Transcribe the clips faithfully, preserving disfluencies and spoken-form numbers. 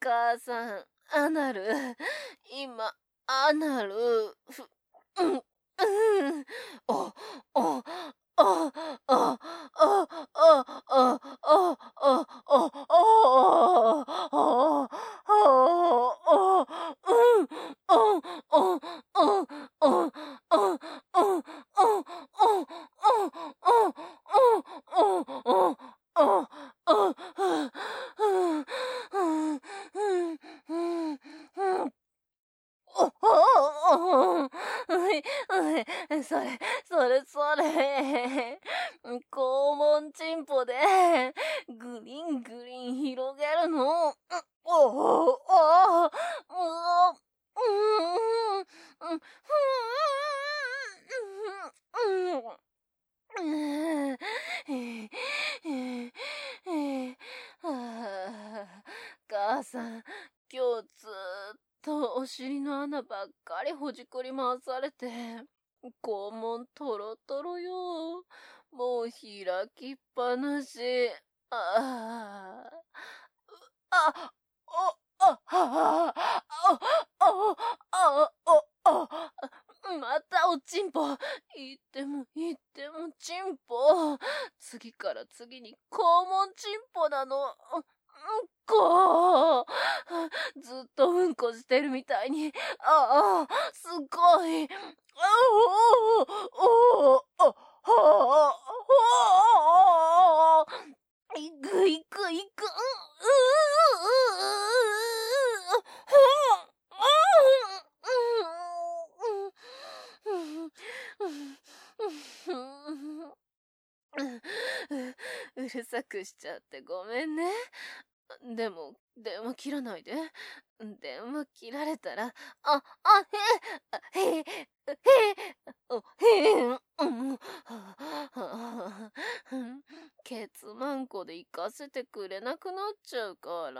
母さん、アナル。今、アナル。ふ、うん、うん。お、お、お、お、お、お、お、お、お、お、お、お、お、お、うん、お、お、お、お、お、お、それ、それ、それ。肛門チンポで、グリングリン広げるの。おお、おお、もう、うん、うん、うん、うん、母さん、今日ずっとお尻の穴ばっかりほじくり回されて、肛門トロトロよ。もう開きっぱなし。ああ、あ、お、あ、あ、あ、あ、あ、あ、あ、またおちんぽ。言っても言ってもちんぽ。次から次に肛門ちんぽなの。うんこ。ずっとうんこしてるみたいに。ああ、すごい。あおおおおおおいくいくいく。うるさくしちゃってごめんね。でも、電話切らないで。電話切られたら、あ、あ、へ、へ、へ、お、へ、うん、ケツマンコで行かせてくれなくなっちゃうから。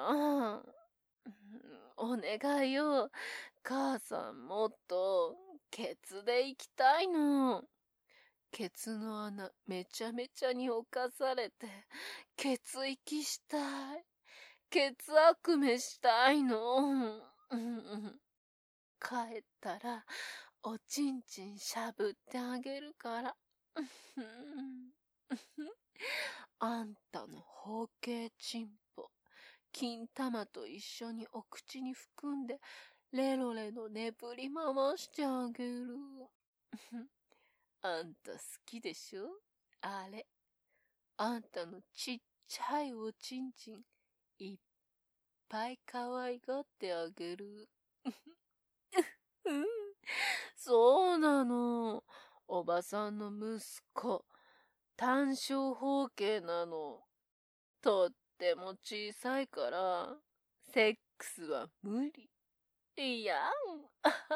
お願いよ。母さんもっと、ケツで行きたいの。ケツの穴めちゃめちゃに侵されて、ケツ息したい。ケツ悪夢したいの。帰ったら、おちんちんしゃぶってあげるから。あんたの包茎チンポ、金玉と一緒にお口に含んで、レロレロねぶり回してあげる。あんた好きでしょあれ。あんたのちっちゃいおちんちん、いっぱい可愛がってあげる。そうなの。おばさんの息子、単小包茎なの。とっても小さいから、セックスは無理。いやん。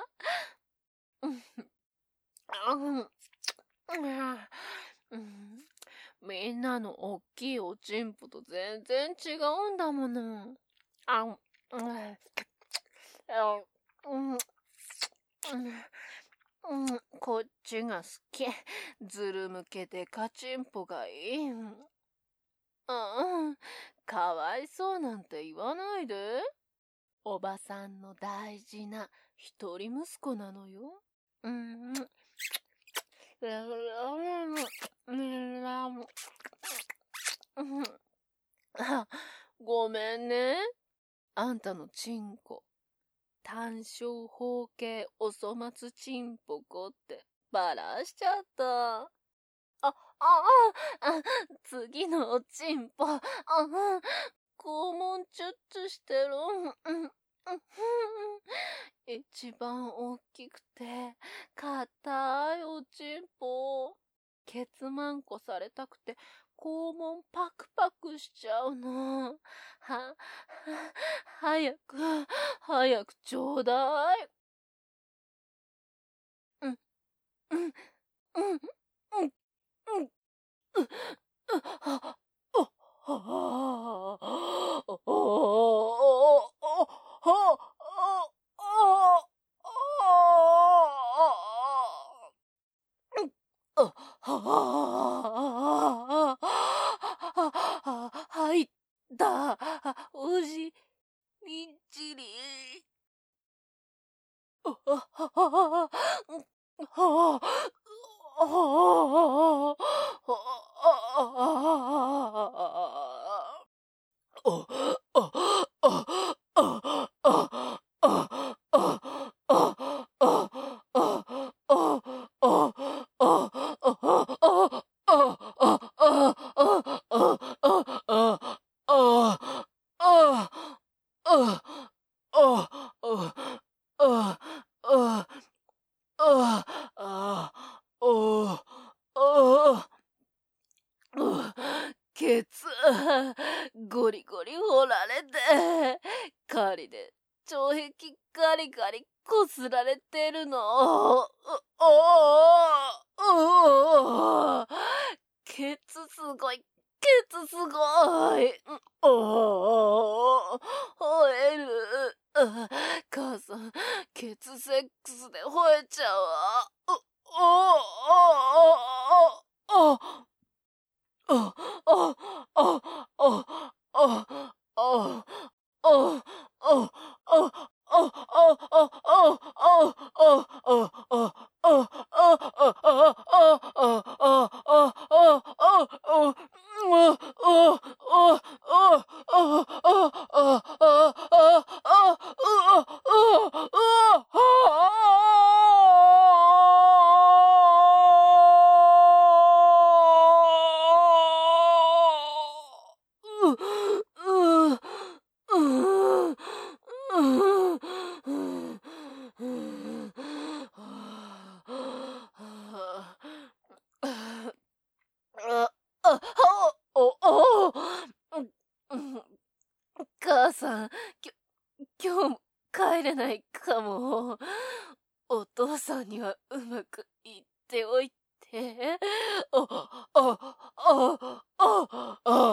みんなのおっきいおちんぽと全然違うんだもの。あ、うん、うん、こっちが好き。ずるむけてカチンポがいい。うん、かわいそうなんて言わないで。おばさんの大事な一人息子なのよ。うん。ごめんね。あんたのチンコ、単小包茎お粗末チンポコってバラしちゃった。あ、あ、あ、次のおちんぽ、あ、肛門チュッチュしてる。一番大きくて、硬いおちんぽ。ケツマンコされたくて、肛門パクパクしちゃうの。は、は、早く、早くちょうだい。うん、うん、うん、うん、うん、うん、は、お、は、お、お、お、あ、はあ、はいった、おじ、 みっちり。あはははははケツ、ゴリゴリ掘られて、針で腸壁ガリガリこすられてるの。おおケツすごい、ケツすごい。おお吠える。母さん、ケツセックスで吠えちゃうわ。おおおおおあ、あ、あ、あ、あ、あ、あ、あ、あ、母さん、きょ、今日帰れないかも。お父さんにはうまく言っておいて。あ、あ、あ、あ、あ、